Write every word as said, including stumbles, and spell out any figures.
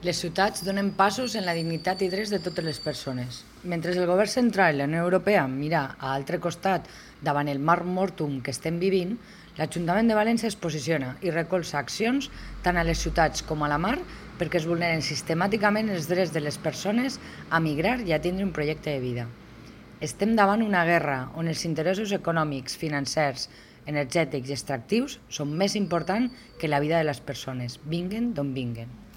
Les ciutats donen passos en la dignitat i drets de totes les persones. Mentre el govern central i la Unió Europea mira a l'altre costat davant el mar mortum que estem vivint, l'Ajuntament de València es posiciona i recolza accions tant a les ciutats com a la mar perquè es vulneren sistemàticament els drets de les persones a migrar i a tindre un projecte de vida. Estem davant una guerra on els interessos econòmics, financers, energètics i extractius són més importants que la vida de les persones, vinguen d'on vinguen.